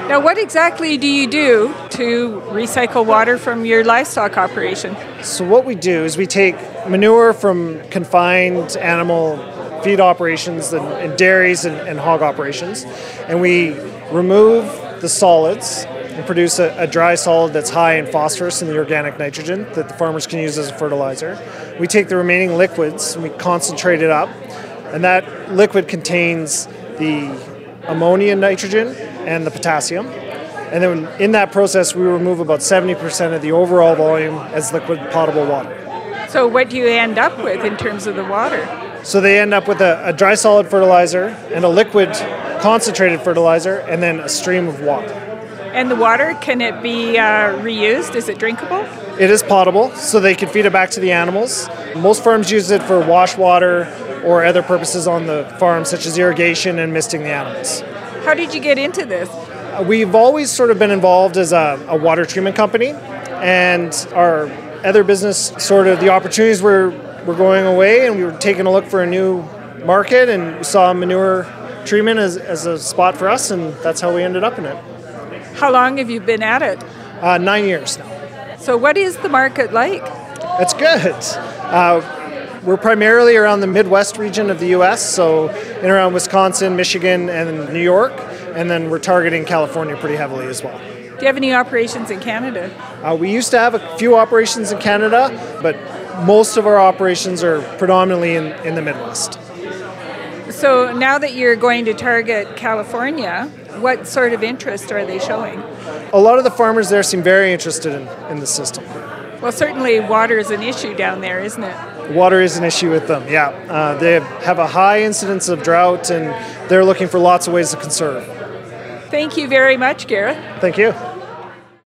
Now, what exactly do you do to recycle water from your livestock operation? So what we do is we take manure from confined animal feed operations and dairies and hog operations, and we remove the solids and produce a dry solid that's high in phosphorus and the organic nitrogen that the farmers can use as a fertilizer. We take the remaining liquids and we concentrate it up, and that liquid contains the ammonia, nitrogen, and the potassium. And then in that process, we remove about 70% of the overall volume as liquid potable water. So what do you end up with in terms of the water? So they end up with a dry solid fertilizer and a liquid concentrated fertilizer and then a stream of water. And the water, can it be reused? Is it drinkable? It is potable, so they can feed it back to the animals. Most farms use it for wash water or other purposes on the farm, such as irrigation and misting the animals. How did you get into this? We've always sort of been involved as a water treatment company, and our other business, sort of the opportunities were going away, and we were taking a look for a new market, and we saw manure treatment as a spot for us, and that's how we ended up in it. How long have you been at it? 9 years now. So what is the market like? It's good. We're primarily around the Midwest region of the U.S., so in around Wisconsin, Michigan, and New York, and then we're targeting California pretty heavily as well. Do you have any operations in Canada? We used to have a few operations in Canada, but most of our operations are predominantly in the Midwest. So now that you're going to target California, what sort of interest are they showing? A lot of the farmers there seem very interested in the system. Well, certainly water is an issue down there, isn't it? Water is an issue with them, yeah. They have a high incidence of drought, and they're looking for lots of ways to conserve. Thank you very much, Gareth. Thank you.